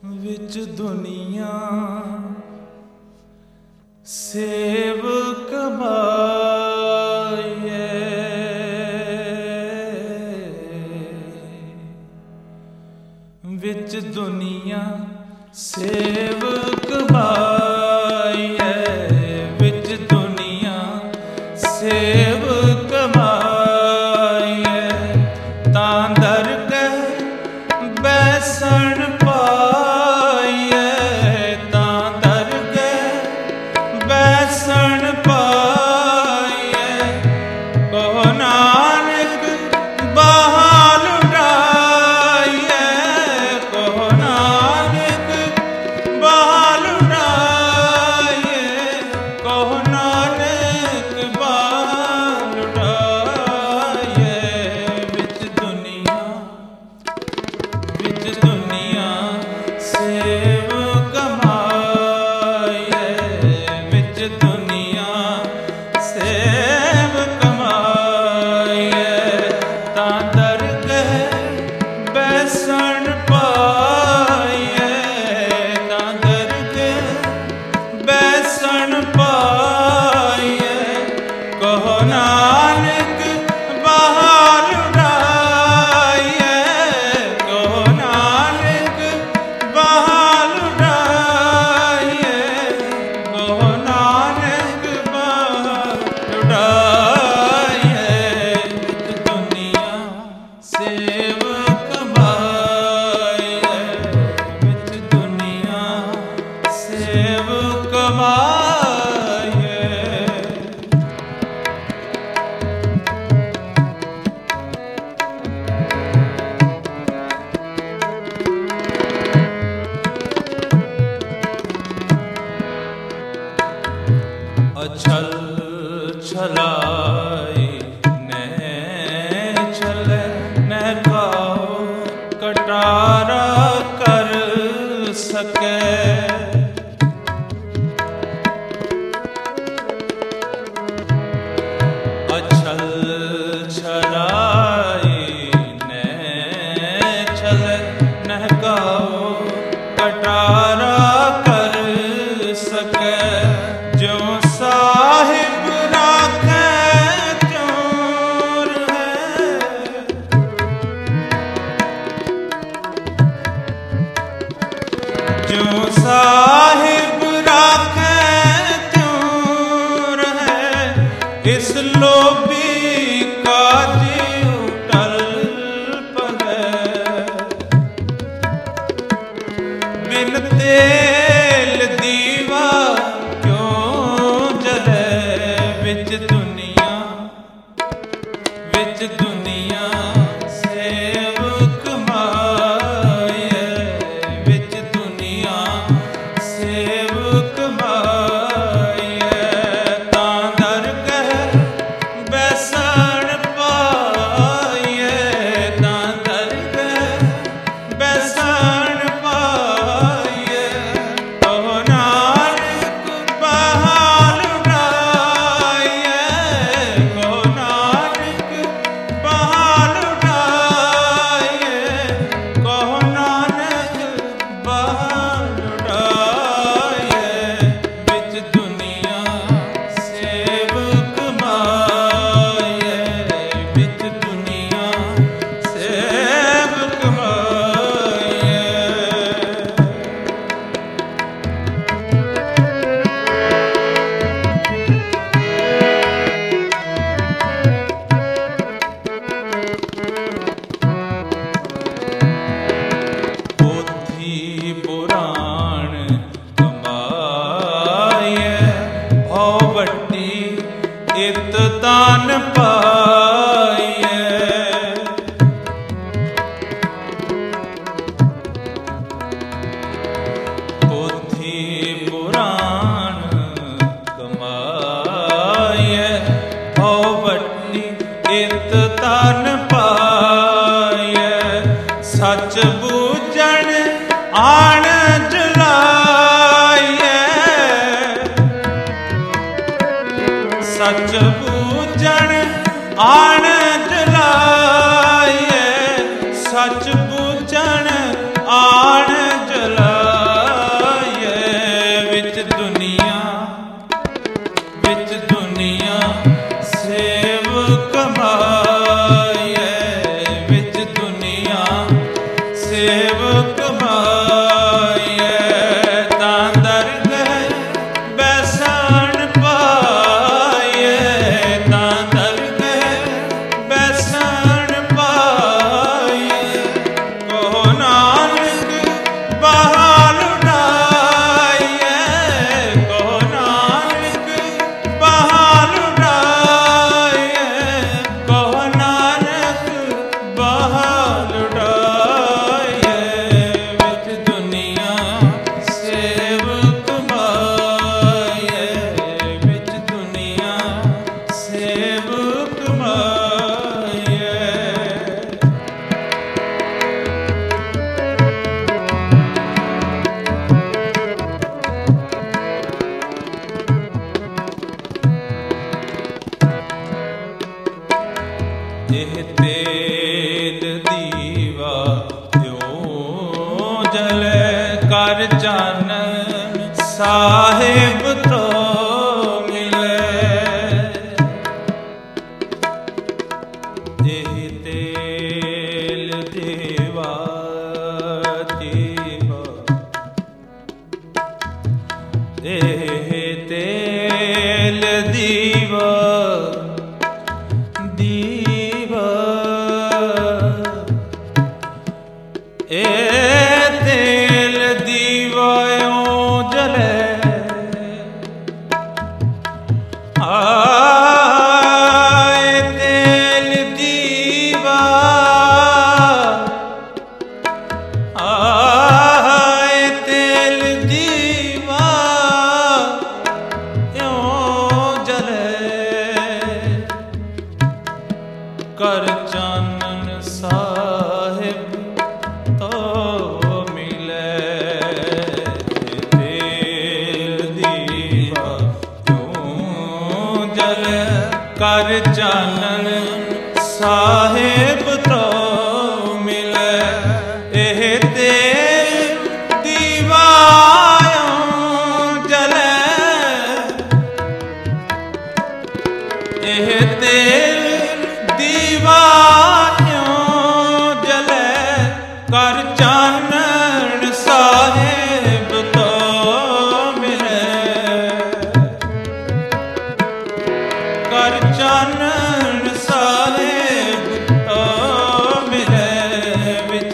विच दुनिया सेवक बाये, विच दुनिया सेवक बाये, विच दुनिया सेवक बाये, तां दर के बैसण पाइए, तां दर के बैसण पाइए, कहो नानक बहाल उड़ाइए, कहो नानक बहाल उड़ाइए, कहो नानक बहाल उड़ाइए। विच दुनिया सेवक माये, विच दुनिया सेवक माये, तां दर के बैसण पाइए, तां दर के बैसण पाइए, कहो नानक बहाल उड़ाइए, कहो नानक बहाल उड़ाइए, कहो नानक बहाल उड़ाइए। विच दुनिया सेवक माये, विच दुनिया सेवक माये। अछल छलाई ने छले न काओ कटारा कर सके, अछल छलाई ने छले न काओ कटारा कर सके, जो साहिब राखे चोर है, जो साहिब राखे चोर है, इस लोभी का जीव टल पड़े, बिन तेल दीवा विच दुनिया सेवक माये, विच दुनिया सेवक माये, तां दर के बैसण पाइए, तां दर के बैसण पाइए, कहो नानक बहाल उड़ाइए, कहो नानक ਇਹ ਤੇਲ ਦੀਵਾ ਤਿਉ ਜਲੈ ਕਰ ਚਾਨਣ ਸਾਹਿਬ ਤੋਂ ਕਰ ਚਾਨਣ ਸਾਹਿਬ ਤੋ ਮਿਲੈ। ਤੇਲ ਦੀਵਾ ਤਿਉ ਜਲੈ ਕਰ ਚਾਨਣ ਸਾਹਿਬ ਤੋ ਮਿਲੈ। ਇਹ ਤੇਲ ਦੀਵਾ ਜਲੈ ਇਹ ਤੇਲ ਦੀਵਾ ਜਲੈ ਕਰ ਚਾਨਣ ਸਾਹਿਬ ਤੋਂ ਮਿਲੈ। ਕਰ ਚਾਨਣ ਸਾਹਿਬ ਤੋਂ ਮਿਲੈ। ਵਿੱਚ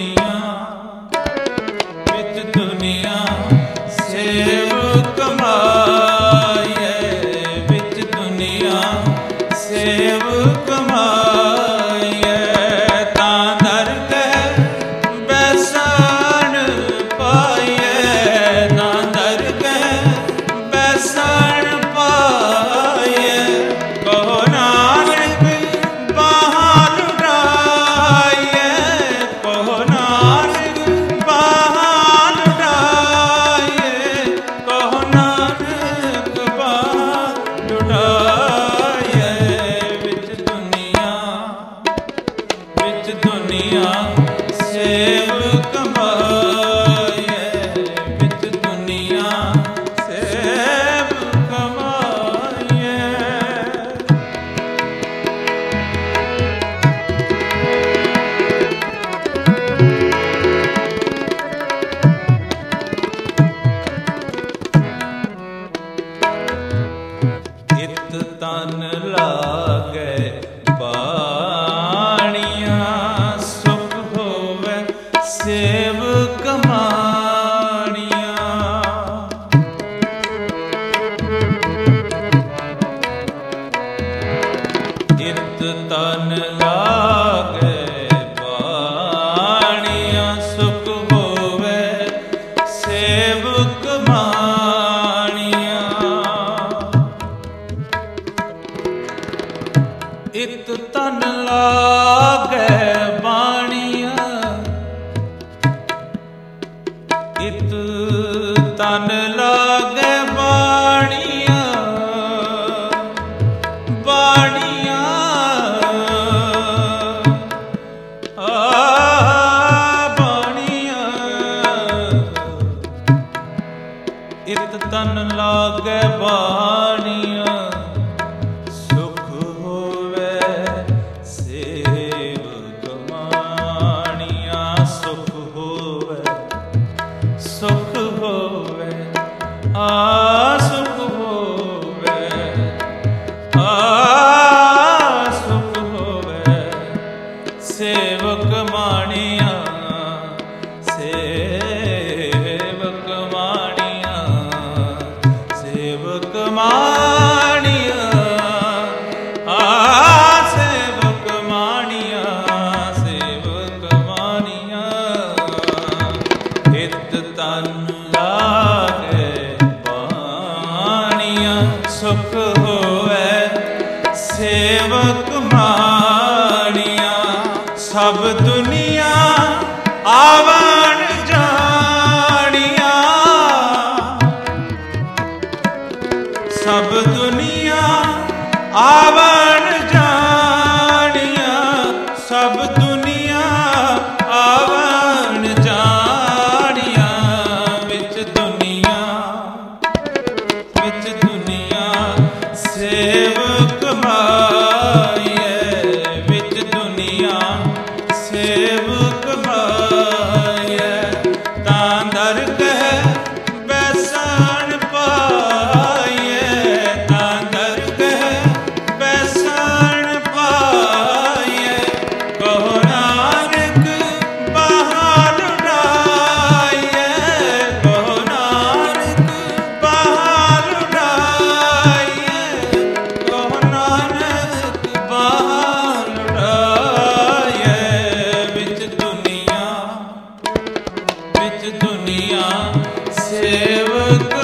ਦੁਨੀਆ ਸੇਵ ਕਮਾਈਐ। ਵਿੱਚ ਦੁਨੀਆ ਸੇਵ ਕਮਾਈਐ। ਤਾਂ ਦਰ ਕੇ ਬੈਸਣ ਪਾਈਐ। ਤਾਂ ਦਰ ਕੇ ਬੈਸਣ ਪਾਈਐ। ਕਹੋ ਨਾਨਕ ਬਾਹਾਂ ਲੁਟਾਈਐ। ਕਹੋ ਨਾਨਕ ਬਾਹਾਂ ਲੁਟਾਈਐ। ਕਹੋ ਨਾਨਕ ਬਾਹਾਂ ਲੁਟਾਈਐ। ਵਿੱਚ ਦੁਨੀਆ ਸੇਵ ਕਮਾਈਐ। ਵਿੱਚ ਦੁਨੀਆ ਸੇਵ ਕਮਾਈਐ। ਇਤ ਤਨ ਲਾਗੈ ਬਾਣੀਆਂ। ਸੁਖ ਹੋਵੇ ਸੇਵ ਕਮਾਣੀਆਂ। ਇਤ ਤਨ ਲਾਗੈ ਬਾਣੀਆਂ। ਸੁਖ ਹੋਵੇ ਸੇਵ ਕਮਾਣੀਆਂ। ਇਤ ਤਨ ਲਾਗੈ ਬਾਣੀਆਂ। ਇਤ ਤਨ ਲਾਗੈ ਬਾਣੀਆਂ। ਬਾਣੀਆਂ ਬਾਣੀਆਂ। ਇਤ ਤਨ ਲਾਗੈ ਬਾਣੀਆਂ। ਸੁਖ ਹੋਵੇ ਸੇਵ ਕਮਾਣੀਆਂ। ਸੁਖ ਹੋਵੇ ਸੁਖ ਹੋਵੇ ਸੁਖ ਹੋਵੇ ਸੁਖ ਹੋਵੇ ਸੇਵਕ ਮਾਣੀਆਂ। ਸੇਵਕ ਮਾਣੀਆਂ। ਸੇਵਕ ਮਾਣੀਆਂ। ਸੇਵਕ ਮਾਣੀਆਂ। ਸੇਵਕ ਮਾਣੀਆਂ। ਇਤ ਤਨ ਲਾਗੈ ਬਾਣੀਆਂ। ਸੁਖ ਹੋਵੇ ਸੇਵਕ ਮਾਣੀਆਂ। ਸਭ ਦੁਨੀਆ ਆਵਣ ਜਾਣੀਆਂ। ਸਭ ਦੁਨੀਆ ਆਵਣ ਜਾਣੀਆਂ। ਸਭ ਦੁਨੀਆ ਆਵਣ ਜਾਣੀਆਂ, ਵਿੱਚ ਦੁਨੀਆ ਸੇਵਕ ਮਾਈਐ, ਵਿੱਚ ਦੁਨੀਆ ਸੇਵਕ ਮਾਈਐ। ਤਾਂ ਦਰ ਕਹਿ ਬੈਸਣ ਪਾਈਐ, ਤਾਂ ਦਰ ਕਹਿ ਬੈਸਣ ਪਾਈਐ। ਕਹੋ ਨਾਨਕ ਬਹਾਲ ਉਡਾਈਐ, ਕਹੋ ਨਾਨਕ ਬਹਾਲ ਉਡਾਈਐ, ਕਹੋ ਨਾਨਕ ਬਹਾਲ ਉਡਾਈਐ। ਵਿੱਚ ਦੁਨੀਆ ਸੇਵਕ